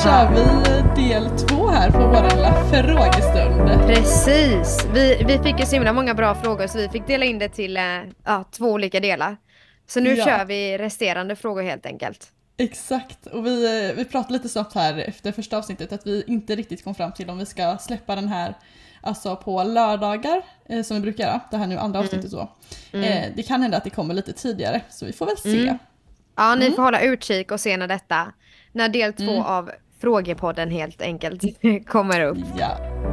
kör vi del 2 här på vår lilla frågestund. Precis. Vi fick ju så himla många bra frågor så vi fick dela in det till 2 olika delar. Så nu kör vi resterande frågor helt enkelt. Exakt, och vi pratade lite snabbt här efter första avsnittet att vi inte riktigt kom fram till om vi ska släppa den här alltså på lördagar som vi brukar göra, det här nu andra avsnittet så. Det kan hända att det kommer lite tidigare, så vi får väl se. Ja, ni får hålla utkik och se när del 2 av frågepodden helt enkelt kommer upp. Ja.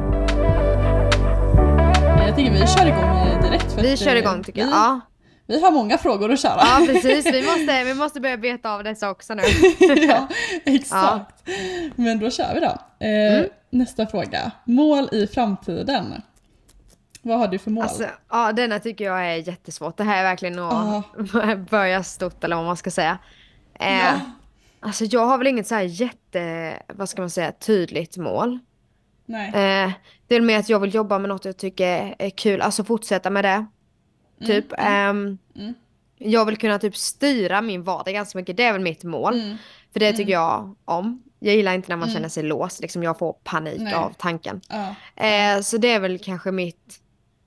Jag tycker vi kör igång direkt. För vi kör igång tycker jag, ja. Vi har många frågor att köra. Ja, precis. Vi måste börja beta av dessa också nu. Ja, exakt. Ja. Men då kör vi då. Nästa fråga. Mål i framtiden. Vad har du för mål? Alltså, ja, denna tycker jag är jättesvårt. Det här är verkligen att börja stort eller vad man ska säga. Alltså jag har väl inget så här vad ska man säga, tydligt mål. Nej. Det är med att jag vill jobba med något jag tycker är kul. Alltså fortsätta med det. Typ. Jag vill kunna typ styra min vardag ganska mycket. Det är väl mitt mål. För det tycker jag om. Jag gillar inte när man känner sig låst. Liksom jag får panik av tanken. Så det är väl kanske mitt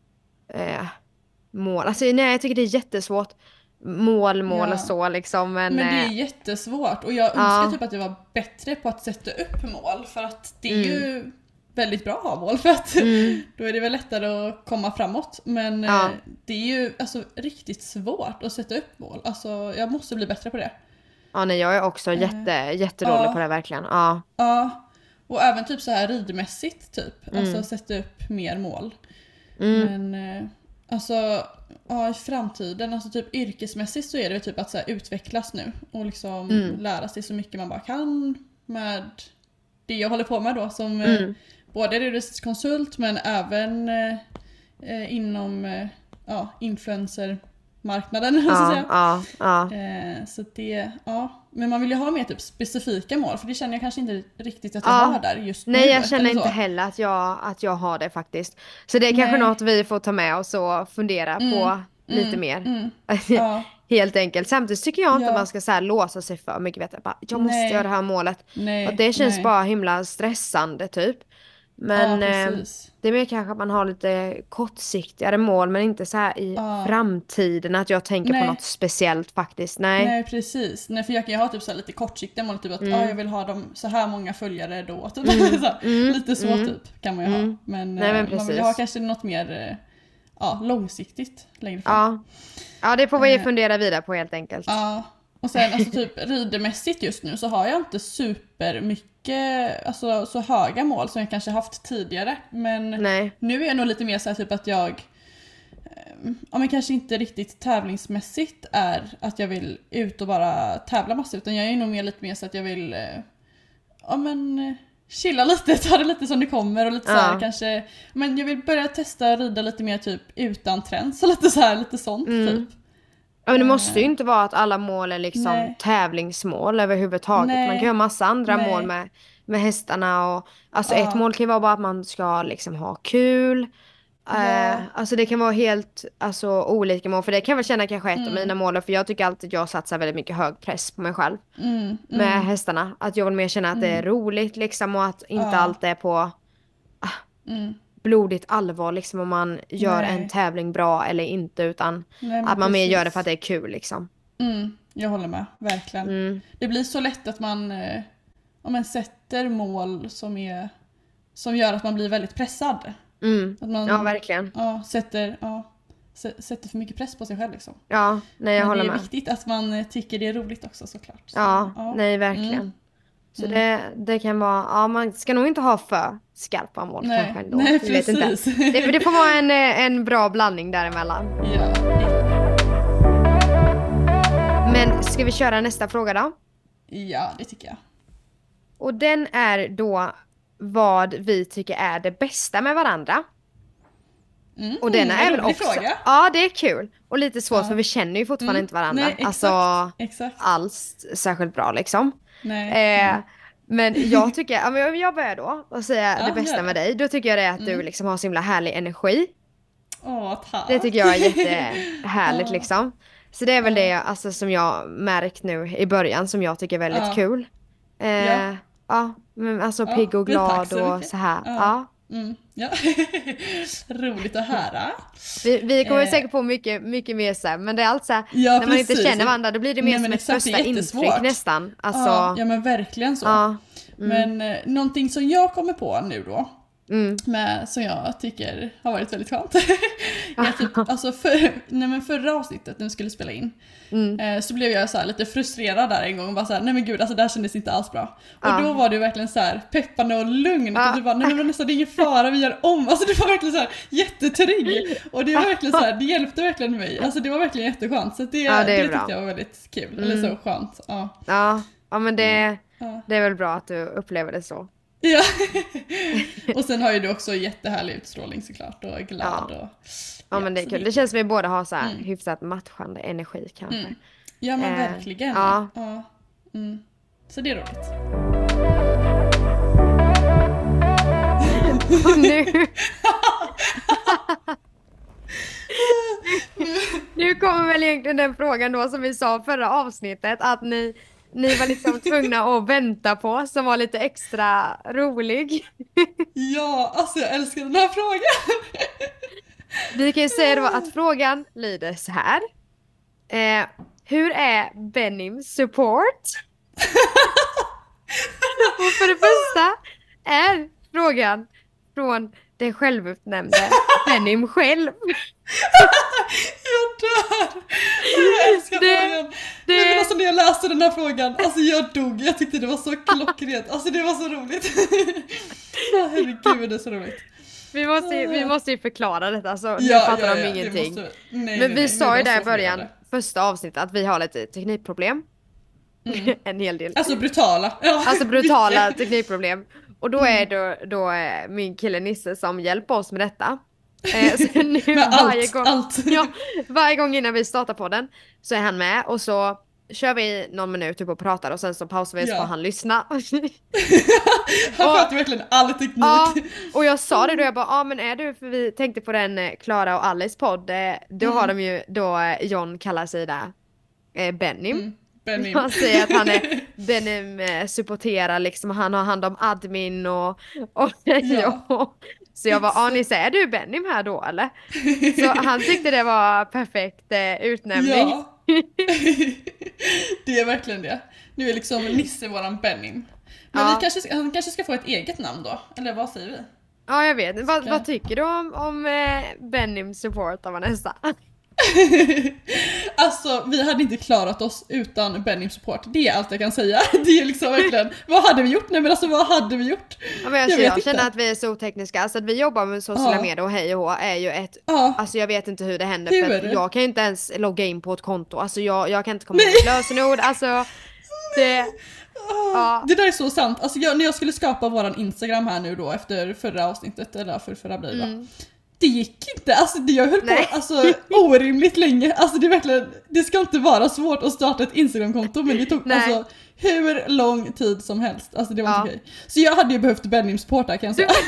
mål. Alltså nej, jag tycker det är jättesvårt. Mål och så liksom. Men det är jättesvårt. Och jag önskar typ att jag var bättre på att sätta upp mål. För att det är ju väldigt bra att ha mål. För att då är det väl lättare att komma framåt. Men det är ju alltså riktigt svårt att sätta upp mål. Alltså jag måste bli bättre på det. Ja, nej, jag är också jättedålig på det verkligen. Ja. Och även typ så här ridmässigt typ. Alltså sätta upp mer mål. Men alltså i framtiden, alltså typ yrkesmässigt så är det typ att så här, utvecklas nu. Och liksom lära sig så mycket man bara kan med det jag håller på med då. Som både redovisningskonsult men även inom influencermarknaden så att säga. Så det, men man vill ju ha mer typ specifika mål, för det känner jag kanske inte riktigt att jag har där just nu. Nej, jag känner inte heller att jag har det faktiskt. Så det är kanske något vi får ta med oss och fundera på lite mer. Helt enkelt. Samtidigt tycker jag inte man ska så här låsa sig för mycket. Vet jag måste göra det här målet. Och det känns bara himla stressande typ. Men det är mer kanske att man har lite kortsiktigare mål, men inte så här i framtiden att jag tänker på något speciellt faktiskt. Nej, precis. Nej, för jag kan ha typ så här lite kortsiktiga mål, typ att jag vill ha dem så här många följare då. Typ. Lite så typ kan man ju ha. Men, man vill ha kanske något mer långsiktigt längre fram. Ja, det får vi fundera vidare på helt enkelt. Ja. Och sen alltså typ ridemässigt just nu så har jag inte super mycket alltså så höga mål som jag kanske haft tidigare, men nu är jag nog lite mer så här typ att jag men kanske inte riktigt tävlingsmässigt är att jag vill ut och bara tävla massor, utan jag är nog mer lite mer så att jag vill chilla lite, ta det lite som det kommer och lite så här kanske, men jag vill börja testa rida lite mer typ utan träns och lite så här, lite sånt typ. Ja, men det måste ju inte vara att alla mål är liksom tävlingsmål överhuvudtaget. Man kan ju ha massa andra mål med hästarna. Och, alltså ett mål kan ju vara bara att man ska liksom ha kul. Alltså det kan vara helt olika mål. För det kan jag väl känna kanske ett av mina mål. För jag tycker alltid att jag satsar väldigt mycket hög press på mig själv. Med hästarna. Att jag vill mer känna att det är roligt liksom. Och att inte allt är på blodigt allvar liksom, om man gör en tävling bra eller inte, utan att man mer gör det för att det är kul liksom. Jag håller med, verkligen. Det blir så lätt att man sätter mål som gör att man blir väldigt pressad. Att man, verkligen. Sätter för mycket press på sig själv liksom. Ja, nej, jag håller med. Det är viktigt att man tycker det är roligt också såklart. Så, nej, verkligen. Så det kan vara, man ska nog inte ha för skarpa mål kanske ändå. Nej, precis. Det får vara en bra blandning däremellan. Ja. Men ska vi köra nästa fråga då? Ja, det tycker jag. Och den är då vad vi tycker är det bästa med varandra. Och den är väl också fråga. Ja, det är kul. Och lite svårt för vi känner ju fortfarande inte varandra. Nej, exakt. Alls särskilt bra liksom. Nej. Men jag tycker, jag börjar då och säga det bästa med dig. Då tycker jag det är att du liksom har så himla härlig energi. Tack. Det tycker jag är jättehärligt liksom. Så det är väl det som jag märkt nu i början som jag tycker är väldigt kul. Alltså pigg och glad så och så här. Ja. Ja. Roligt att höra. Vi kommer säkert på mycket mer sen, men det är allt så här, när man inte känner varandra då blir det mer som ett första intryck nästan. Alltså, ja men verkligen så. Men någonting som jag kommer på nu då, som jag tycker har varit väldigt skönt. Typ, alltså förra avsnittet när vi skulle spela in så blev jag så här lite frustrerad där en gång och bara så här, nej men gud, alltså det här kändes inte alls bra. Och då var det verkligen så här peppande och lugnt och du bara, nej men nästan det är ingen fara, vi gör om. Alltså det var verkligen så här jättetrygg och det var verkligen så här, det hjälpte verkligen mig. Alltså det var verkligen jätteskönt, så det tyckte jag var väldigt kul, eller så skönt. Ja men det är väl bra att du upplever det så. Ja, och sen har ju du också jättehärlig utstrålning såklart och glad och... Ja men det är kul, det känns som vi båda har så här hyfsat matchande energi kanske. Ja men verkligen. Så det är roligt. Och nu kommer väl egentligen den frågan då som vi sa förra avsnittet, att ni var liksom tvungna att vänta på, som var lite extra rolig. Ja, alltså jag älskar den här frågan. Vi kan ju säga då att frågan lyder så här. Hur är Benim support? Och för det första är frågan från den självutnämnde Benim själv. Jag dör! Jag älskar frågan. Men alltså när jag läste den här frågan, alltså jag dog. Jag tyckte det var så klockrent. Alltså det var så roligt. Herregud, det är så roligt. Vi måste ju förklara detta, så nu fattar de ingenting. Men vi sa ju där i början, första avsnittet, att vi har lite teknikproblem. En hel del. Alltså brutala. Ja. Alltså brutala teknikproblem. Och då är det då min kille Nisse som hjälper oss med detta. Så nu varje gång innan vi startar podden så är han med, och så kör vi någon minut typ och pratar, och sen så pausar vi så får han lyssna. Han pratar verkligen all teknik. Ja, och jag sa det då, jag bara, men är du, för vi tänkte på den Klara och Alice podd, då har de ju, då John kallar sig där Benim. Han säger att han är Benim supporterar liksom, han har hand om admin och så jag var, ni säger du Benim här då eller? Så han tyckte det var perfekt utnämning. Ja. Det är verkligen det. Nu är liksom Nisse våran Benim. Men han kanske ska få ett eget namn då, eller vad säger vi? Ja, jag vet. Vad tycker du om Benim support av Vanessa? Alltså vi hade inte klarat oss utan Benim support. Det är allt jag kan säga. Det är liksom verkligen, vad hade vi gjort? Nej men alltså vad hade vi gjort? Ja, men jag känner att vi är så tekniska. Alltså att vi jobbar med sociala medier och hej och är ju ett alltså jag vet inte hur det händer. För att jag kan ju inte ens logga in på ett konto. Alltså jag kan inte komma med ett lösenord. Alltså det... Det där är så sant. Alltså när jag skulle skapa våran Instagram här nu då efter förra avsnittet, eller förra blir det va? Det gick inte, alltså jag höll på alltså, orimligt länge. Alltså det är verkligen, det ska inte vara svårt att starta ett Instagramkonto, men det tog alltså hur lång tid som helst. Alltså det var inte okej. Så jag hade ju behövt Benim support här kan jag säga.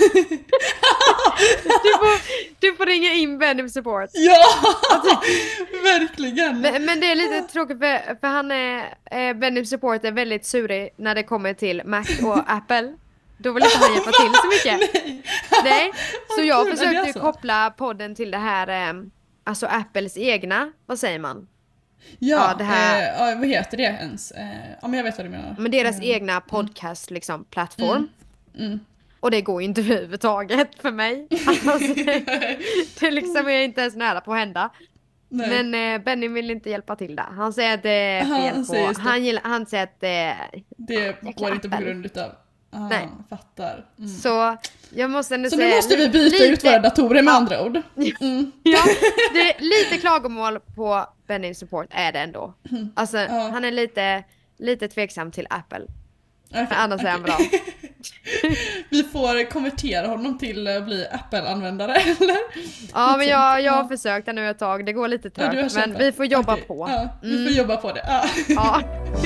Du får ringa in Benim support. Ja, verkligen. Men det är lite tråkigt för han är Benim support är väldigt surig när det kommer till Mac och Apple. Då vill inte han hjälpa till så mycket. Nej. Så jag försökte ju koppla podden till det här, alltså Apples egna, vad säger man? Ja, det här... vad heter det ens? Ja, men jag vet vad du menar. Men deras egna podcast, liksom, plattform. Och det går ju inte överhuvudtaget för mig. Alltså, det liksom är inte ens nära på att hända. Nej. Men Benny vill inte hjälpa till där. Han säger att det är fel på... Han säger att det går inte på grund utav... Nej. Fattar. Så jag måste ändå säga... Så nu måste vi byta ut våra datorer med andra ord. Ja, det är lite klagomål på Benny support är det ändå. Alltså han är lite tveksam till Apple. Okay, annars är han bra. Vi får konvertera honom till att bli Apple-användare, eller? Ja, men jag har försökt nu ett tag. Det går lite trögt, men vi får jobba på. Ja, vi får jobba på det. Ja.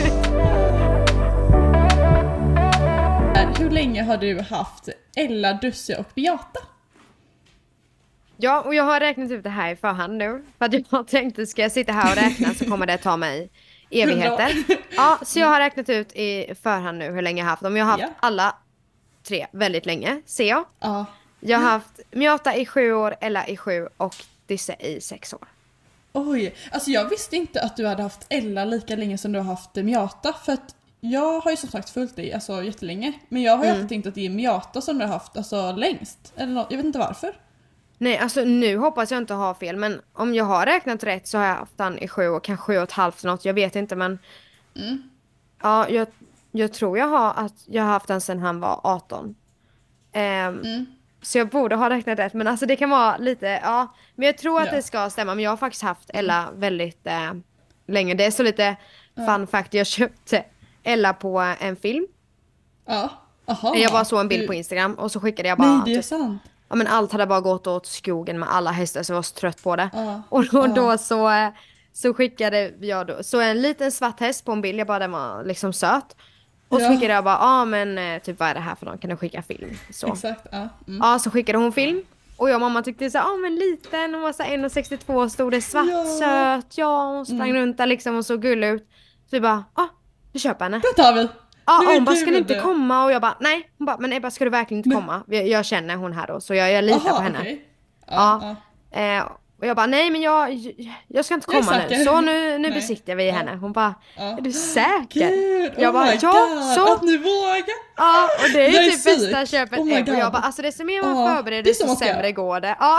Hur länge har du haft Ella, Dusse och Beata? Ja, och jag har räknat ut det här i förhand nu. För att jag tänkte, ska jag sitta här och räkna så kommer det ta mig evigheter. Ja, så jag har räknat ut i förhand nu hur länge jag har haft dem. Jag har haft alla 3 väldigt länge, ser jag. Ja. Jag har haft Mjata i 7 år, Ella i 7 och Disse i 6 år. Oj, alltså jag visste inte att du hade haft Ella lika länge som du har haft Mjata, för att jag har ju som sagt följt dig alltså jättelänge, men jag har ju alltid tänkt att det är Mjata som du har haft alltså längst, eller något, jag vet inte varför. Nej, alltså nu hoppas jag inte ha fel, men om jag har räknat rätt så har jag haft han i 7 år, kanske 7 och ett halvt något, jag vet inte, men ja, jag tror jag har haft han sedan han var 18. Så jag borde ha räknat rätt, men alltså det kan vara lite, ja, men jag tror att det ska stämma, men jag har faktiskt haft Ella väldigt länge. Det är så lite fun fact, jag köpte Ella på en film. Ja, aha. Jag bara såg en bild på Instagram och så skickade jag bara. Nej, det är sant. Ja, men allt hade bara gått åt skogen med alla hästar, så jag var så trött på det. Och då så skickade jag då, så en liten svart häst på en bild, jag bara, den var liksom söt. Och så skickade jag bara, men typ vad är det här för någon, kan du skicka film? Så. Exakt, ja. Ja, så skickade hon film. Och jag och mamma tyckte så, men liten, hon var så 1,62, stod det svart, söt, hon sprang runt där liksom och så gullig ut. Så vi bara, vi köper henne. Det tar vi. Ja, hon bara, ska ni inte komma? Och jag bara, nej. Hon bara, men Ebba, ska du verkligen inte komma? Jag känner hon här då, så jag litar på henne. Okay. Och jag bara, nej men jag ska inte komma nu. Så nu besiktar vi henne. Hon bara, är du säker? Gud, jag bara, så att ni vågar. Ja, och det är typ bästa köpet ever. Och jag bara, alltså det som mer man förbereder, desto sämre går det. Ja.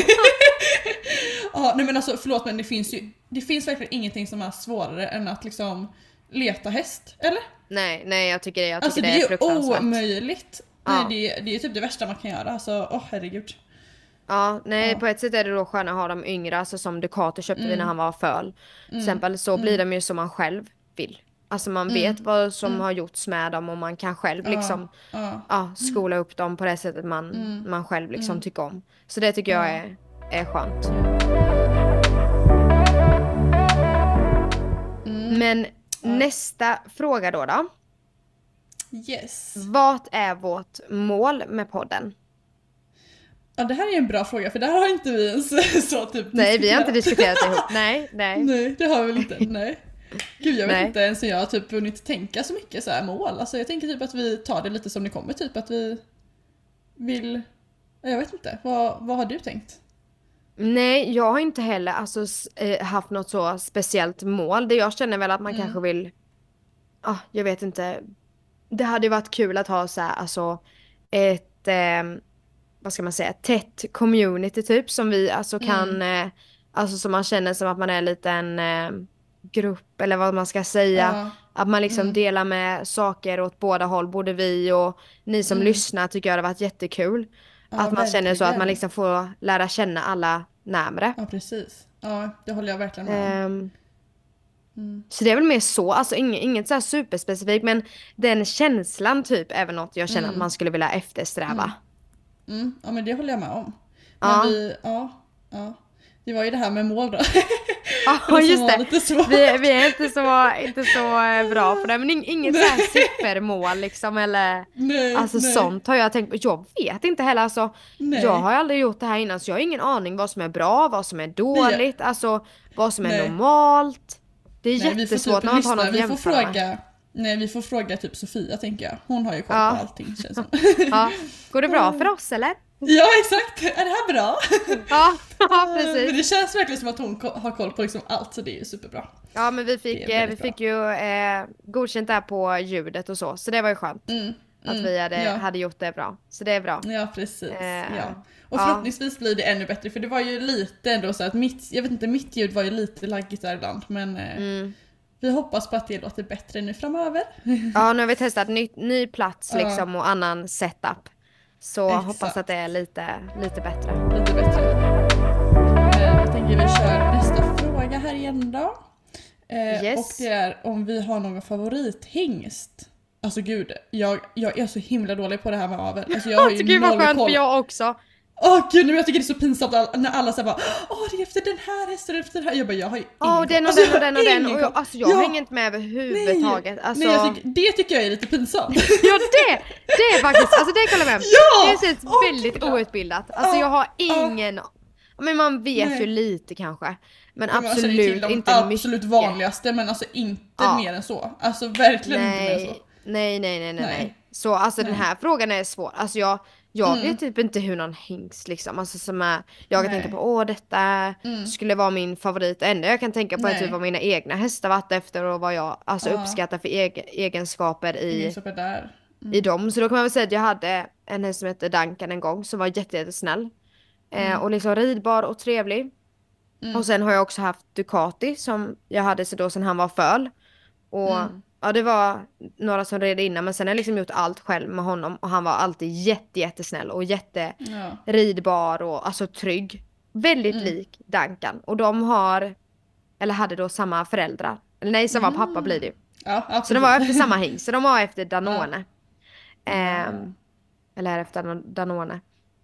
Nej men alltså förlåt, men det finns verkligen ingenting som är svårare än att liksom leta häst, eller? Nej, jag tycker det är fruktansvärt. Alltså det är ju omöjligt. Ja. Nej, det är typ det värsta man kan göra. Alltså, herregud. Ja, på ett sätt är det då skönt att ha de yngre, alltså som Ducato köpte vi när han var föl. Till exempel så blir de ju som man själv vill. Alltså man vet vad som har gjorts med dem och man kan själv liksom skola upp dem på det sättet man själv liksom tycker om. Så det tycker jag är skönt. Men nästa fråga då. Yes. Vad är vårt mål med podden? Ja, det här är en bra fråga, för det här har inte vi ens så typ. Nej, vi har inte diskuterat det ihop. Nej. Nej, det har vi väl inte. Nej. Gud, jag vet inte ens om jag har typ hunnit tänka så mycket så här mål. Alltså jag tänker typ att vi tar det lite som det kommer, typ att vi vill, jag vet inte. Vad har du tänkt? Nej, jag har inte heller haft något så speciellt mål. Det jag känner väl att man kanske vill, jag vet inte. Det hade ju varit kul att ha så här, alltså ett vad ska man säga, tätt community typ som vi alltså kan alltså som man känner som att man är en liten grupp eller vad man ska säga, att man liksom delar med saker åt båda håll, både vi och ni som lyssnar, tycker jag det har varit jättekul att man verkligen känner så att man liksom får lära känna alla närmare. Ja, precis. Ja, det håller jag verkligen med om. Så det är väl mer så, alltså inget så här superspecifikt, men den känslan typ är väl något jag känner att man skulle vilja eftersträva. Ja, men det håller jag med om. Men det var ju det här med mål då. Ja, just det. Vi är inte så bra på det, men inget så här supermål liksom, eller nej. Sånt har jag tänkt. Jag vet inte heller, alltså jag har aldrig gjort det här innan, så jag har ingen aning vad som är bra, vad som är dåligt, alltså vad som är normalt. Det är jättesvårt när man tar något jämföra. Vi får fråga typ Sofia, tänker jag. Hon har ju koll på allting, känns som. Går det bra för oss, eller? Ja, exakt. Är det här bra? Ja, precis. Men det känns verkligen som att hon har koll på liksom allt, så det är ju superbra. Ja, men vi fick ju godkänt där på ljudet och så det var ju skönt. Att vi hade gjort det bra. Så det är bra. Ja, precis. Och förhoppningsvis blir det ännu bättre, för det var ju lite ändå så att mitt ljud var ju lite laggigt där ibland, men vi hoppas på att det låter bättre nu framöver. Ja, nu har vi testat ny plats liksom och annan setup. Så hoppas att det är lite bättre. Lite bättre. Jag tänker vi kör nästa fråga här igen då. Och det är om vi har någon favorithingst. Alltså gud, jag är så himla dålig på det här med avel. Alltså, jag har ju gud vad skönt, för jag också. Gud, jag tycker det är så pinsamt när alla säger bara, det är efter den här hästen, efter den här. Jag bara, jag har ju den och den. Och jag hänger inte med överhuvudtaget. Nej, det tycker jag är lite pinsamt. Ja, det är faktiskt, alltså det kollar med. Det är väldigt outbildat. Alltså jag har ingen, men man vet ju lite kanske. Men absolut inte mycket. Absolut vanligaste, men alltså inte mer än så. Alltså verkligen inte mer än så. Nej. Så alltså den här frågan är svår. Alltså jag vet typ inte hur någon hingst liksom. Alltså som är, jag kan tänka på detta skulle vara min favorit. Enda jag kan tänka på är typ vad mina egna hästar varit efter och vad jag alltså uppskattar för egenskaper i dem. Så då kan man väl säga att jag hade en häst som hette Duncan en gång som var jättesnäll. Och liksom ridbar och trevlig. Och sen har jag också haft Ducati som jag hade så då sen han var föl. Och ja, det var några som red innan, men sen har jag liksom gjort allt själv med honom. Och han var alltid jättesnäll och ridbar och alltså trygg. Väldigt lik Duncan. Och de hade då samma föräldrar. Eller nej, samma pappa blir det ju. Ja, så de var efter samma hing. Så de var efter Danone. Eller efter Danone.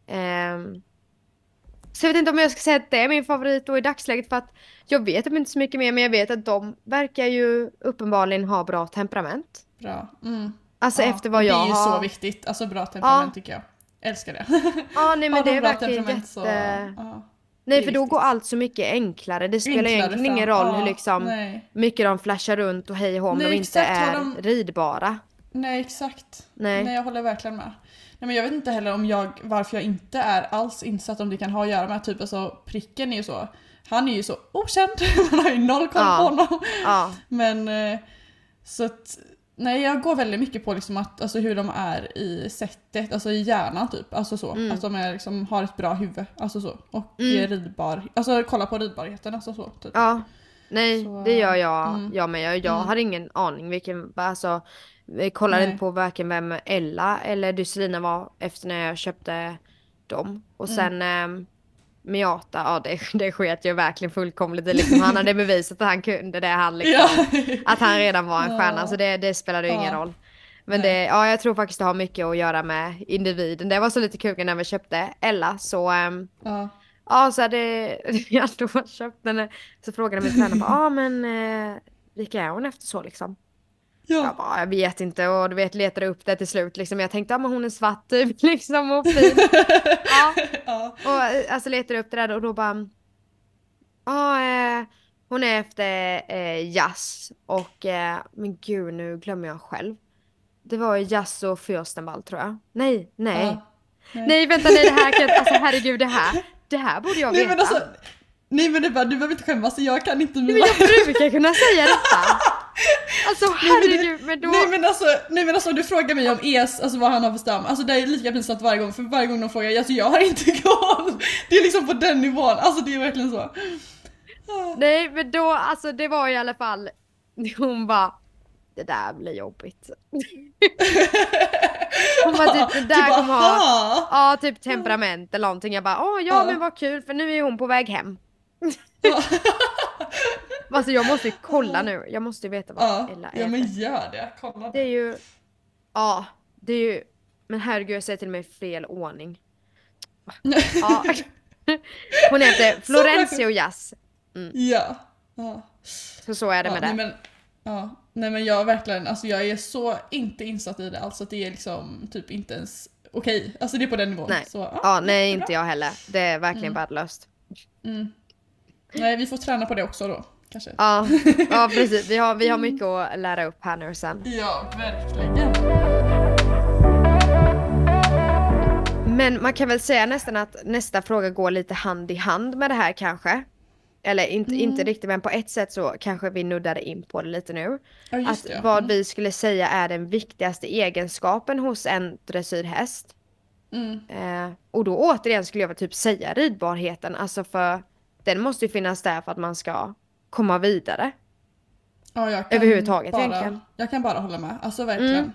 Så jag vet inte om jag ska säga att det är min favorit då i dagsläget, för att jag vet inte så mycket mer, men jag vet att de verkar ju uppenbarligen ha bra temperament. Bra. Alltså efter vad jag har. Det är ju så viktigt, alltså bra temperament tycker jag. Älskar det. Ja, nej men det är verkligen nej, för då viktigt. Går allt så mycket enklare. Det spelar egentligen ingen roll hur liksom mycket de flashar runt och hej om de inte är ridbara. Nej, exakt. Nej, jag håller verkligen med. Nej, men jag vet inte heller varför jag inte är alls insatt om det kan ha att göra med typ alltså pricken är ju så. Han är ju så okänd. Man har ju noll koll på honom. Men så att nej, jag går väldigt mycket på liksom att alltså hur de är i sättet, alltså i hjärnan typ, alltså så att de är liksom har ett bra huvud, alltså så och är ridbar, alltså kolla på ridbarheten, alltså så typ. Ja. Nej, så, det gör jag med. Jag har ingen aning vilken, alltså jag kollade inte på varken vem Ella eller Dusselina var efter när jag köpte dem. Och sen Miata, det sket ju verkligen fullkomligt. Liksom, han hade bevisat att han kunde det, att han redan var en stjärna, så det spelade ju ingen roll. Men jag tror faktiskt det har mycket att göra med individen. Det var så lite kul när vi köpte Ella, så så hade jag då köpt den, så frågade min tränare men vilka är hon efter så liksom? Jag vet inte, och du vet letade upp det till slut liksom. Jag tänkte men hon är svart typ liksom och fin. Och alltså letade upp det där och då bara hon är efter Jazz och men gud, nu glömmer jag själv. Det var Jazz och Fürstenwald tror jag. Nej, vänta, det här kan alltså herregud, det här borde jag veta. Nej men det bara, du behöver inte skämmas, jag kan inte men jag brukar kunna säga detta. Alltså herregud, men då... Nej men alltså du frågar mig om alltså vad han har för stam. Alltså det är lika pinsamt varje gång, för varje gång de frågar, alltså jag har inte koll. Det är liksom på den nivån, alltså det är verkligen så. Nej men då, alltså det var i alla fall, hon bara, det där blir jobbigt. Hon bara typ, det där kommer ha typ temperament eller någonting. Jag bara, men vad kul, för nu är hon på väg hem. Alltså jag måste ju kolla nu. Jag måste ju veta vad Ella är. Ja men gör det, kolla. Det är ju det är ju, men herregud, jag säger till mig fel ordning. Hon heter Florencio Jazz. Ja. Så är det med det. Nej men jag verkligen, alltså jag är så inte insatt i det, alltså att det är liksom typ inte ens okej. Alltså det är på den nivån. Nej, så, nej inte jag heller. Det är verkligen värdelöst. Nej, vi får träna på det också då, kanske. Ja precis. Vi har mycket att lära upp här nu sen. Ja, verkligen. Men man kan väl säga nästan att nästa fråga går lite hand i hand med det här kanske. Eller inte riktigt, men på ett sätt så kanske vi nuddade in på det lite nu. Vad vi skulle säga är den viktigaste egenskapen hos en dressyrhäst. Och då återigen skulle jag typ säga ridbarheten. Alltså för den måste ju finnas där för att man ska komma vidare. Ja, överhuvudtaget egentligen. Jag kan bara hålla med, alltså verkligen.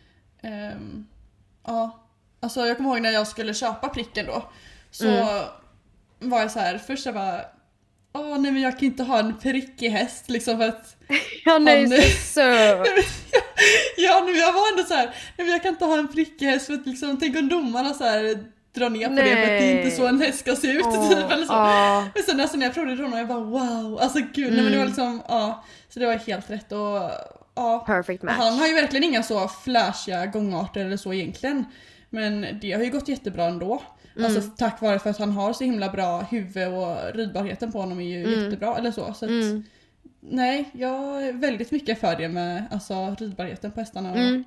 Alltså jag kommer ihåg när jag skulle köpa pricken då. Så var jag så här, först jag bara nej men jag kan inte ha en prickig häst liksom för att så jag var ändå så här, nej men jag kan inte ha en prickig häst för att liksom, tänk om domarna så här drar ner på det för att det är inte så en häst ska se ut typ eller så. Men sen alltså, när jag provade honom jag bara wow, alltså gud, nej men det var liksom så det var helt rätt och perfect match. Han har ju verkligen inga så flashiga gångarter eller så egentligen, men det har ju gått jättebra ändå. Alltså tack vare för att han har så himla bra huvud och ridbarheten på honom är ju jättebra eller så att, nej, jag är väldigt mycket för det med alltså ridbarheten på hästarna och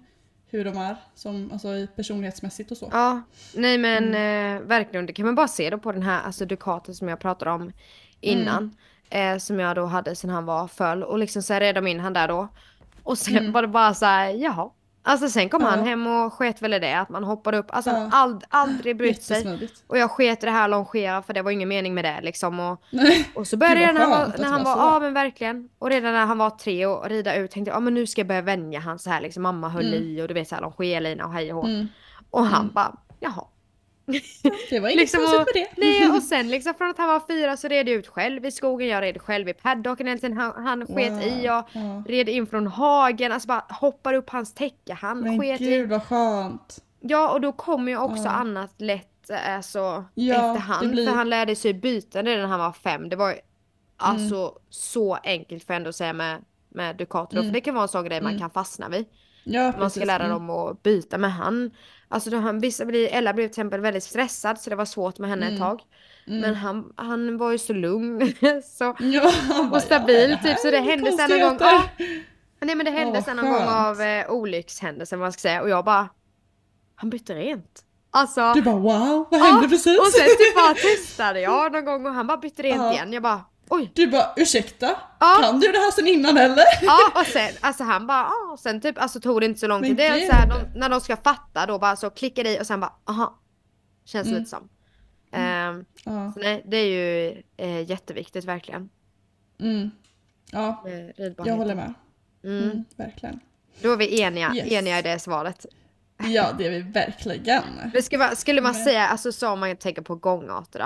hur de är som, alltså personlighetsmässigt och så. Ja, nej men verkligen, det kan man bara se då på den här alltså Ducato som jag pratade om innan. Som jag då hade sen han var föll. Och liksom så red in han där då. Och sen var det bara så här, jaha. Alltså sen kom han hem och sket väl i det. Att man hoppade upp. Alltså aldrig brytt sig. Och jag sket i det här longera för det var ingen mening med det liksom. Och så började när han var ja men verkligen. Och redan när han var 3 och rida ut tänkte jag, men nu ska jag börja vänja han så här liksom. Mamma höll i och du vet så här longerlina och hej och hå. Och han bara, jaha. Det var inget liksom, konstigt med det. Nej, och sen liksom från att han var 4 så red jag ut själv i skogen. Jag red själv i paddocken hela tiden. Han sket i. Jag red in från hagen. Alltså bara hoppar upp hans täcke. Han men sket gud, i. vad skönt. Ja, och då kommer ju också annat lätt alltså, efterhand. För han lärde sig byta redan när han var 5. Det var ju alltså så enkelt för ändå att säga med Ducato. För det kan vara en sån grej man kan fastna vid. Ja, man ska lära dem att byta med han. Alltså då Ella blev till exempel väldigt stressad så det var svårt med henne ett tag. Men han var ju så lugn så, och stabil typ så det hände sen en gång. Nej men det hände sen någon gång av olyckshändelsen vad man ska säga och jag bara han bytte rent. Alltså, du bara wow, vad hände precis? Och sen typ bara testade jag någon gång och han bara bytte rent igen. Jag bara oj. Du bara, ursäkta? Kan du det här sen innan eller? Ja, och sen, alltså han bara, och sen typ, alltså tog det inte så lång tid. Det är så här, när de ska fatta då bara så klickar i och sen bara, aha. Känns lite som. Så nej, det är ju jätteviktigt verkligen. Ja, jag håller med. Verkligen. Då är vi eniga i det svaret. Ja, det är vi verkligen. Skulle man säga, alltså så om man tänker på gångarter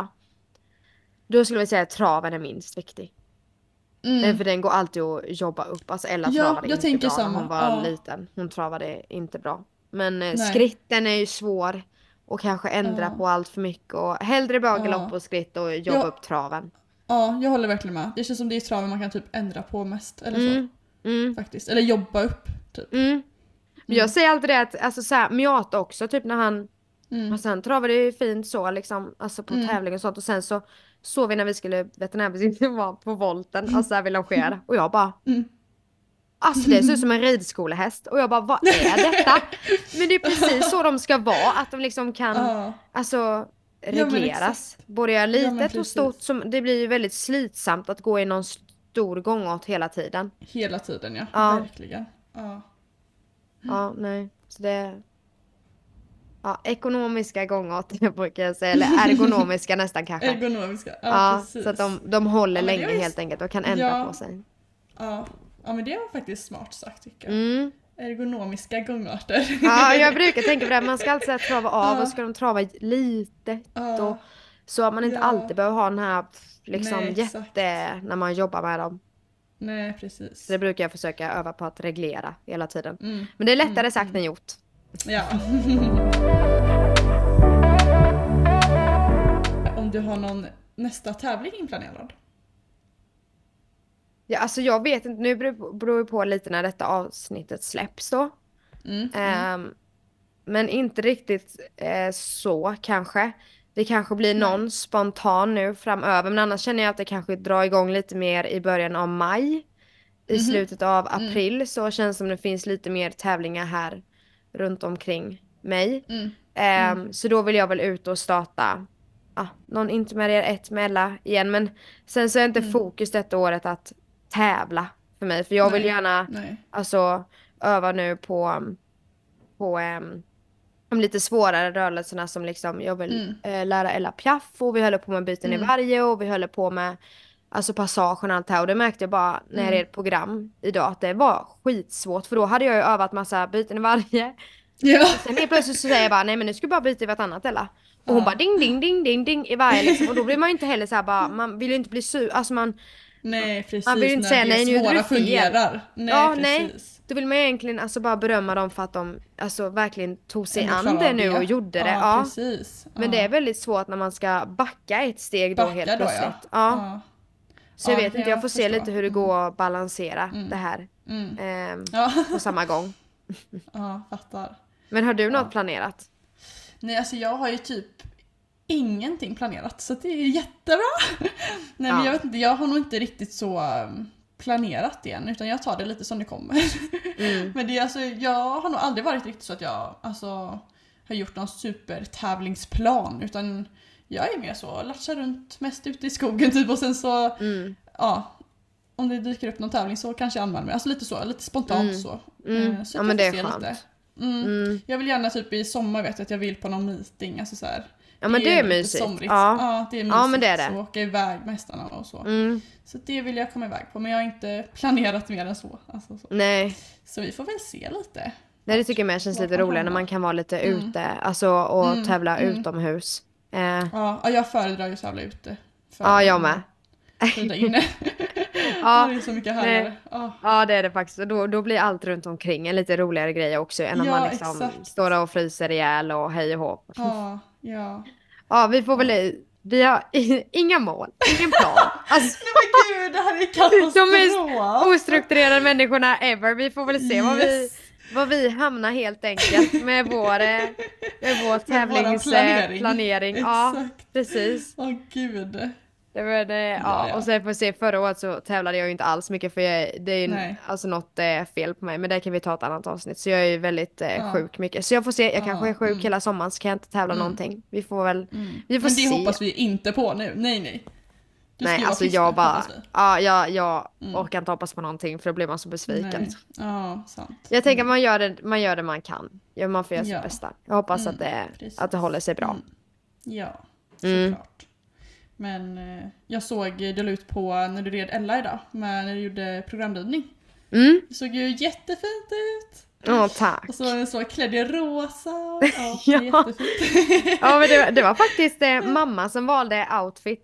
då skulle vi säga att traven är minst viktig. För den går alltid att jobba upp. Alltså Ella travade inte bra när hon var liten. Hon travade inte bra. Men skritten är ju svår. Och kanske ändra på allt för mycket. Och hellre bara galopp och skritt och jobba upp traven. Ja, jag håller verkligen med. Det känns som det är traven man kan typ ändra på mest. Eller så. Faktiskt. Eller jobba upp typ. Jag säger alltid det att alltså, så här, Miata också typ när han och sen travade det ju fint så liksom. Alltså på tävling och sånt. Och sen så vi när vi skulle veterinärbesiktningen var på volten. Alltså här vi longerade. Och jag bara alltså det ser ut som en ridskolehäst. Och jag bara, vad är detta? Men det är precis så de ska vara. Att de liksom kan alltså regleras. Både jag litet och stort. Det blir ju väldigt slitsamt att gå i någon stor gångart hela tiden. Hela tiden, ja. Verkligen. Ja, nej. Så det ekonomiska gångarter brukar jag säga. Eller ergonomiska nästan kanske. Ergonomiska, precis. Så att de håller länge helt enkelt och kan ändra på sig. Ja, men det var faktiskt smart sagt tycker jag. Ergonomiska gångarter. Ja, jag brukar tänka på det. Man ska alltid trava av och ska de trava lite. Så att man inte alltid behöver ha den här liksom när man jobbar med dem. Nej, precis. Så det brukar jag försöka öva på att reglera hela tiden. Men det är lättare sagt än gjort. Ja. Om du har någon nästa tävling inplanerad? Ja, alltså jag vet inte. Nu beror det på lite när detta avsnittet släpps då. Men inte riktigt så kanske. Det kanske blir någon spontan nu framöver. Men annars känner jag att det kanske drar igång lite mer i början av maj. I slutet av april så känns det som det finns lite mer tävlingar här runt omkring mig. Så då vill jag väl ut och starta någon intermediär 1 med Ella igen. Men sen så är inte fokus detta året att tävla för mig. För jag vill gärna alltså öva nu på de lite svårare rörelserna som liksom jag vill lära Ella Piaff och vi håller på med byten i varje och vi håller på med alltså passagen och allt här och det märkte jag bara när jag red program idag att det var skitsvårt för då hade jag ju övat massa byten i varje. Ja. Sen helt plötsligt så säger jag bara nej men nu ska jag bara byta i vartannat Ella. Och hon bara ding ding ding ding ding i varje liksom och då blir man ju inte heller så här bara man vill ju inte bli sur alltså nej precis man vill ju inte säga nej nu är det fungerar. Nej. Då vill man egentligen alltså bara berömma dem för att de alltså verkligen tog sig an det nu och gjorde det. Ja, precis. Men det är väldigt svårt när man ska backa ett steg då helt plötsligt. Ja. Så jag vet inte, jag får se lite hur det går att balansera det här på samma gång. Ja, fattar. Men har du något planerat? Nej, alltså jag har ju typ ingenting planerat så det är jättebra. Nej, men jag vet inte, jag har nog inte riktigt så planerat det än, utan jag tar det lite som det kommer. Men det är alltså, jag har nog aldrig varit riktigt så att jag alltså har gjort någon supertävlingsplan, utan jag är mer så, latchar runt mest ute i skogen typ, och sen så ja, om det dyker upp någon tävling så kanske jag anmäler mig. Alltså lite så, lite spontant så. Så ja men det är skönt. Jag vill gärna typ i sommar vet jag att jag vill på någon meeting, alltså så här. Ja men det är mysigt. Ja, det är mysigt. Ja men det är det. Så åka iväg med hästarna och så. Så det vill jag komma iväg på, men jag har inte planerat mer än så. Alltså, så. Nej. Så vi får väl se lite. Nej, det tycker jag med känns lite roligare när man kan vara lite ute, alltså och tävla utomhus. Ja, jag föredrar ju att tävla ute. Ja, jag med. Inne. Ja, det är så mycket härligare. Ja, det är det faktiskt. Då blir allt runt omkring en lite roligare grej också än när man liksom står och fryser ihjäl och hej och hopp. Ja, vi får väl... Vi har inga mål, ingen plan. Alltså, nej men gud, det här är katastrof. De mest ostrukturerade människorna ever. Vi får väl se vad vi hamnar helt enkelt med vår tävlingsplanering. Ja, precis. Åh gud. Det var det, ja. Och sen får se, förra året så tävlade jag ju inte alls mycket för det är ju alltså något fel på mig, men det kan vi ta ett annat avsnitt, så jag är ju väldigt sjuk mycket, så jag får se, jag kanske är sjuk hela sommaren, så kan jag inte tävla någonting, vi får väl vi får se. Men det hoppas vi inte på nu, nej. Nej, alltså jag bara, jag orkar inte hoppas på någonting, för då blir man så besviken. Ja, sant. Jag tänker att man gör det man kan, man får göra sitt bästa. Jag hoppas att det håller sig bra. Ja, såklart. Men jag såg du la ut på när du red Ella idag, när du gjorde programridning. Det såg ju jättefint ut. Tack. Och så klädd i rosa. Ja, jättefint. Ja, men det var faktiskt mamma som valde outfit.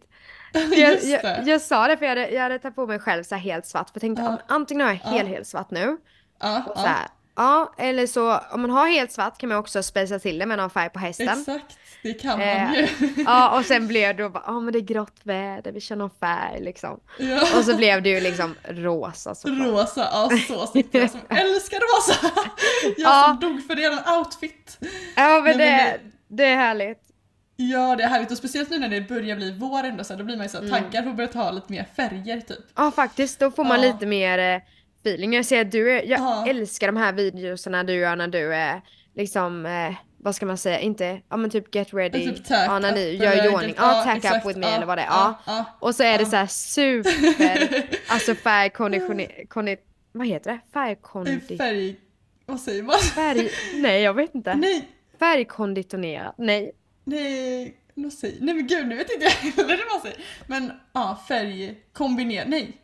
Jag sa det, för jag hade tagit på mig själv så här helt svart. För jag tänkte, antingen har jag helt svart nu. Och så här, eller så om man har helt svart kan man också spacea till det med någon färg på hästen. Exakt, det kan man ju. Ja, och sen blev det bara, men det är grått väder, vi kör någon färg liksom. Ja. Och så blev det ju liksom rosa. Rosa, så snyggt. Jag som älskar rosa. Jag som dog för det, en outfit. Ja, men det är härligt. Ja, det är härligt, och speciellt nu när det börjar bli vår ändå, så då blir man ju så taggad på att börja ta lite mer färger typ. Ja, faktiskt, då får man lite mer feeling. Jag ser att jag älskar de här videorna du gör när du är liksom, vad ska man säga, inte, men typ get ready. Typ när ni gör i ordning. Tack up with me eller vad det är. Och så är det så här super, alltså vad heter det? Vad säger man? Nej, jag vet inte. Nej. Färgkonditonerat, nej. Nej men gud, nu vet inte jag heller vad man säger. Men färg kombinerad, nej.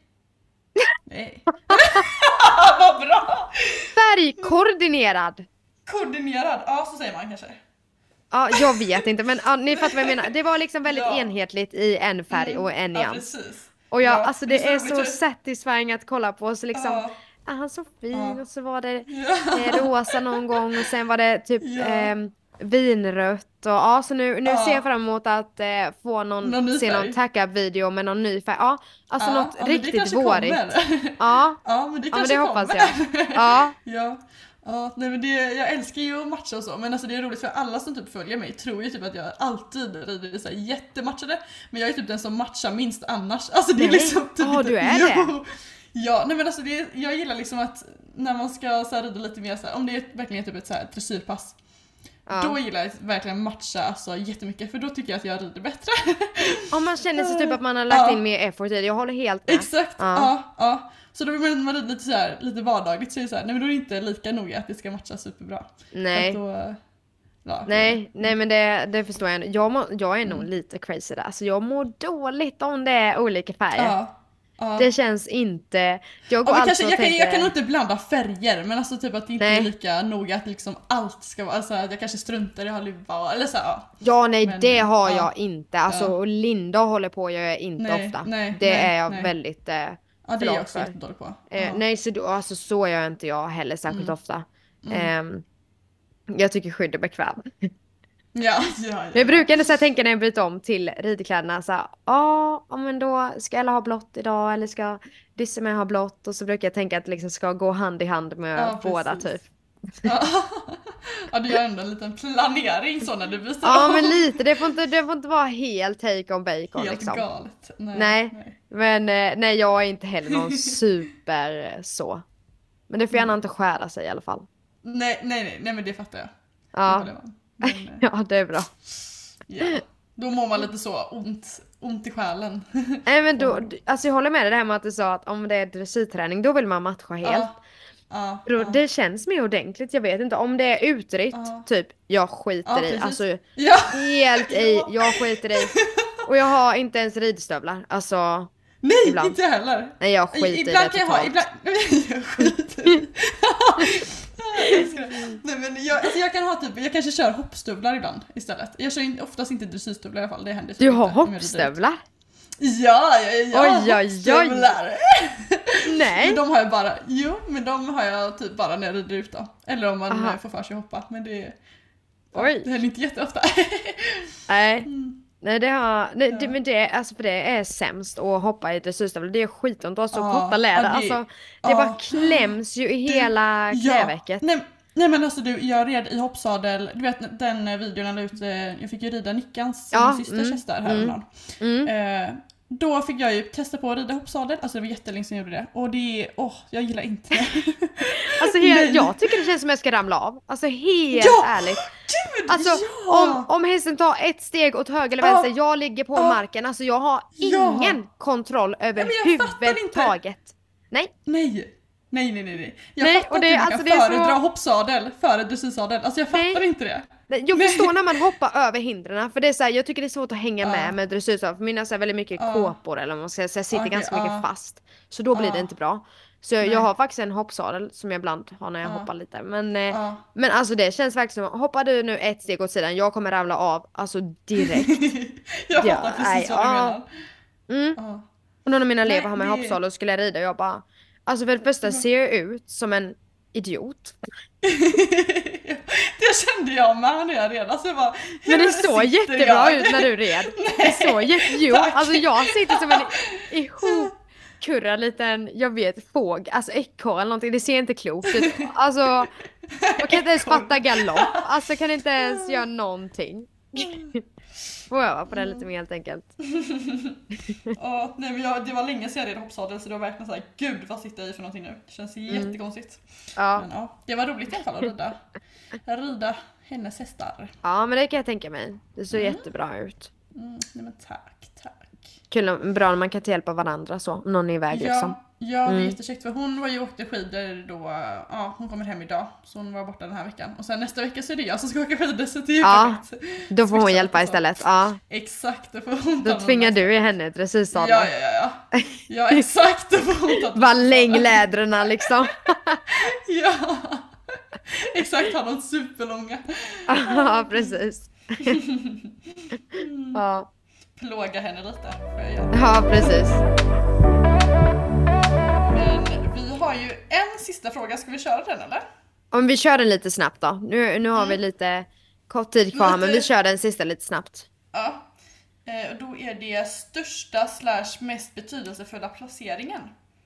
Vad bra! Färgkoordinerad. Koordinerad, så säger man kanske. Ja, jag vet inte, men ni fattar vad jag menar. Det var liksom väldigt enhetligt i en färg och en nyans. Precis. Och alltså det är så satisfying att kolla på, så liksom han så fin, och så var det rosa någon gång, och sen var det typ vinrött, och så nu ser jag fram emot att få någon tackup-video med någon ny färg. Alltså något riktigt vårigt. Men det kanske hoppas jag. Nej, men jag älskar ju att matcha och så, men alltså det är roligt för alla som typ följer mig tror ju typ att jag alltid rider så här jättematchade, men jag är typ den som matchar minst annars. Alltså det är liksom typ du är det. Ja, nej men alltså jag gillar liksom att när man ska så här rida lite mer så här, om det är verkligen typ ett så här dressyrpass. Då gillar jag verkligen matcha alltså jättemycket, för då tycker jag att jag rider bättre. Om man känner sig typ att man har lagt in mer effort i det, jag håller helt med. Exakt, Så då vill man rida lite så här, lite vardagligt, så är det så här, nej men då är det inte lika noga att det ska matcha superbra. Nej. Då, nej men det förstår jag. Jag är nog lite crazy där. Alltså jag mår dåligt om det är olika färger. Det känns inte. Jag kan nog inte blanda färger, men alltså typ att det inte är lika noga att liksom allt ska vara, alltså att jag kanske struntar i att ha luva eller så här. Ja, nej, men, det har jag inte. Alltså och Linda håller på, jag är inte ofta. Det är jag väldigt det är jag också jättedålig på. Nej, så gör inte jag heller särskilt ofta. Jag tycker skydd är bekväm. Ja. Jag brukar ändå så här tänka när jag byter om till ridkläderna så här, men då ska Ella ha blått idag, eller ska Disse med ha blått, och så brukar jag tänka att det liksom ska gå hand i hand med båda typ. Du gör ändå en liten planering så när du byter men lite, det får inte vara helt take on bacon helt liksom. Galet. Nej, Men nej, jag är inte heller någon super så. Men det får gärna inte skära sig i alla fall. Nej, men det fattar jag. Ja, Det men, ja det är bra. Ja. Då mår man lite så ont i själen. Nej men då, alltså jag håller med dig det här med att du sa att om det är dressyrträning då vill man matcha helt. Det känns mer ordentligt, jag vet inte. Om det är utritt, typ, jag skiter i. Alltså, helt i, jag skiter i. Och jag har inte ens ridstövlar, alltså. Nej, ibland. Inte heller. Nej, jag skiter ibland i det kan totalt. jag skiter i. Nej, men jag kan ha typ, jag kanske kör hoppstövlar ibland istället. Jag kör oftast inte dressyrstövlar i alla fall, det händer. Du har hoppstövlar? Ja, hoppstövlar. Nej. Men de har jag bara, men de har jag typ bara när jag rider ut då. Eller om man får för sig att hoppa, men det händer inte jätteofta. Nej. Nej, men det, alltså för det är sämst att hoppa i dressyrstövlar. Det är skitont och så korta läder. Alltså, det bara kläms ju i hela knävecket. Nej men alltså jag red i hoppsadel, du vet den videon jag la ut, jag fick ju rida Nickans, min systers hästar här då fick jag ju testa på att rida hoppsadel, alltså det var jättelänge sedan jag gjorde det. Och det jag gillar inte det. Alltså jag tycker det känns som jag ska ramla av. Alltså helt ärligt. Gud, alltså om hästen tar ett steg åt höger eller vänster, jag ligger på marken. Alltså jag har ingen kontroll över huvudtaget. Nej. Jag fattar inte att man kan föredra hoppsadel före dressyrsadel. Alltså jag fattar inte det. Jag förstår när man hoppar över hindren, för det är så här, jag tycker det är svårt att hänga med dressyrsadel, för mina är väldigt mycket kåpor eller man ska säga, sitter ganska mycket fast. Så då blir det inte bra. Så jag har faktiskt en hoppsadel som jag ibland har när jag hoppar lite. Men alltså det känns verkligen som, hoppar du nu ett steg åt sidan, jag kommer ramla av, alltså direkt. Jag fattar precis vad du menar. Och någon av mina elever har med hoppsadel och skulle jag rida och jag bara, alltså för det första ser jag ut som en idiot. Det kände jag med när jag red. Alltså jag bara, men det såg jättebra ut när du red. Det såg alltså jag sitter som en ihopkurrad liten, jag vet, fåg, alltså ekorre eller någonting. Det ser inte klokt ut. Alltså, jag kan inte ens fatta galopp. Alltså kan inte ens göra någonting. Får öva på det lite mer helt enkelt. Nej men det var länge sedan jag red hoppsadel, så det var verkligen såhär, gud vad sitter jag i för någonting nu. Det känns jättekonstigt. Men det var roligt i alla fall att rida hennes hästar. Ja, men det kan jag tänka mig. Det såg jättebra ut. Nej men tack. Kul, bra när man kan ta hjälp av varandra så, om någon är iväg liksom. Ja, det är jättekäckt, för hon var ju åkte skidor då, hon kommer hem idag, så hon var borta den här veckan. Och sen nästa vecka så är det jag som ska åka skidor, så det är perfekt. Då får hon hjälpa istället. Ja. Exakt, då får hon då tvingar du i henne dressyrsadlar. Ja, exakt, då får hon ta bara länglädrorna liksom. Ja, exakt, har de superlånga. Ja, precis. Ja. Plåga henne lite. Ja, precis. Men vi har ju en sista fråga. Ska vi köra den eller? Om vi kör den lite snabbt då. Nu har vi lite kort tid kvar, men vi kör den sista lite snabbt. Ja. Då är det största / mest betydelsefulla placeringen.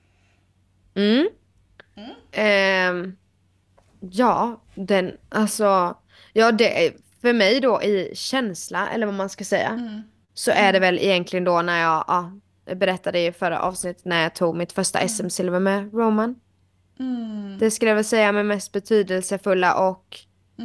Ja, den, alltså, det är för mig då i känsla, eller vad man ska säga. Så är det väl egentligen då när jag berättade i förra avsnittet när jag tog mitt första SM-silver med Roman. Det skulle jag väl säga med mest betydelsefulla och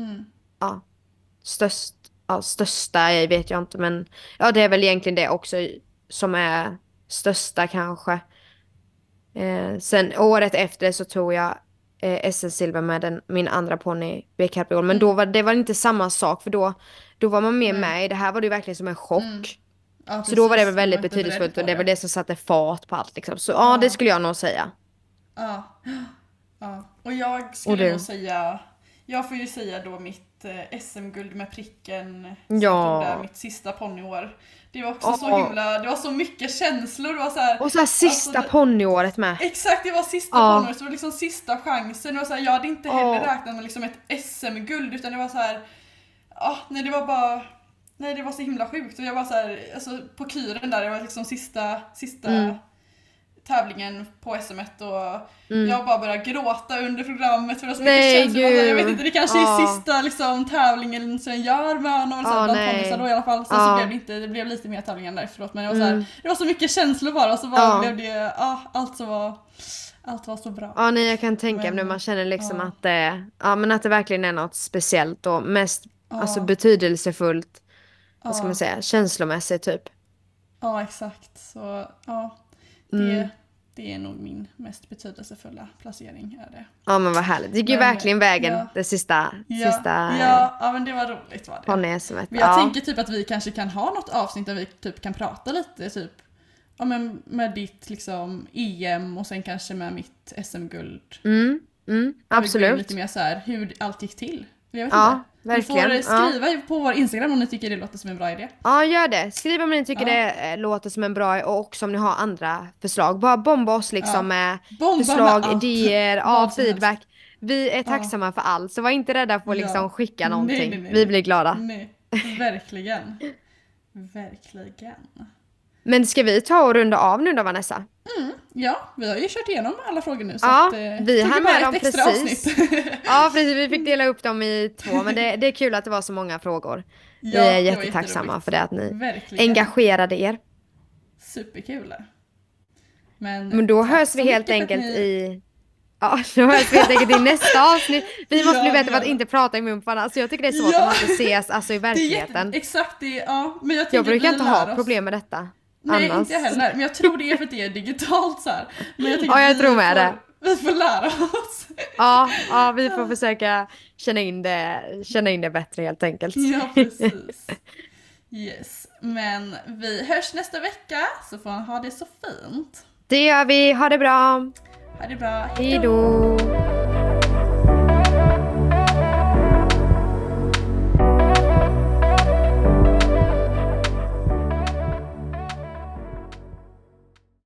största, jag vet jag inte, men det är väl egentligen det också som är största kanske. Sen året efter så tog jag SM-silver med min andra ponny B-Capriol, men då det var inte samma sak, för då var man med i det här, var det verkligen som en chock. Ja, så då var det väl väldigt betydelsefullt och det var det som satte fart på allt liksom. Så det skulle jag nog säga. Ja. Och jag skulle nog säga, jag får ju säga då mitt SM-guld med pricken som tog där mitt sista ponnyår. Det var också så himla, det var så mycket känslor. Det var så här, och så här sista ponnyåret med. Exakt, det var sista ponnyåret, så det var liksom sista chansen. Det var så här, jag hade inte heller räknat med liksom ett SM-guld, utan det var så här, nej det var bara, nej det var så himla sjukt. Och jag var så här, alltså på kyren där, det var liksom sista tävlingen på SM1 och jag bara började gråta under programmet för det var så mycket känslor. Jag vet inte, det kanske är sista liksom, tävlingen som jag gör med honom bland tonårsar då i alla fall. Sen så blev det inte, det blev lite mer tävlingar där efteråt, men det var, så här, det var så mycket känslor bara och så bara blev det, allt var så bra. Ja, nej, jag kan tänka mig, man känner liksom att det verkligen är något speciellt och mest alltså betydelsefullt, vad ska man säga, känslomässigt typ. Ja, exakt. Så det är nog min mest betydelsefulla placering är det. Ja, men vad härligt. Det gick ju verkligen vägen det sista. Ja, men det var roligt var det. Men jag tänker typ att vi kanske kan ha något avsnitt där vi typ kan prata lite typ med ditt liksom EM och sen kanske med mitt SM-guld. Absolut. Lite mer så här hur allt gick till. Jag vet inte. Verkligen. Ni får skriva på vår Instagram om ni tycker det låter som en bra idé. Ja, gör det. Skriv om ni tycker det låter som en bra idé och också om ni har andra förslag. Bara bomba oss liksom med förslag, idéer, feedback. Vi är tacksamma för allt, så var inte rädda för att liksom skicka någonting. Nej. Vi blir glada. Nej, verkligen. Verkligen. Men ska vi ta och runda av nu då, Vanessa? Ja, vi har ju kört igenom alla frågor nu. Så vi har med dem precis. Avsnitt. Ja, precis. Vi fick dela upp dem i 2. Men det är kul att det var så många frågor. Vi är jättetacksamma för det, att ni engagerade er. Superkul. Men då hörs vi helt enkelt i... Ja, då hörs vi helt enkelt i nästa avsnitt. Vi måste bli bättre på att inte prata i mun på varandra. Så jag tycker det är svårt att man inte ses alltså, i verkligheten. Exakt, men jag brukar inte ha problem med detta. Nej, annars. Inte jag heller. Men jag tror det är för att det är digitalt så här. Men jag tänker jag tror med det. Vi får lära oss. Ja, vi får försöka känna in det bättre helt enkelt. Ja, precis. Yes. Men vi hörs nästa vecka, så får man ha det så fint. Det gör vi. Ha det bra. Ha det bra. Hej då.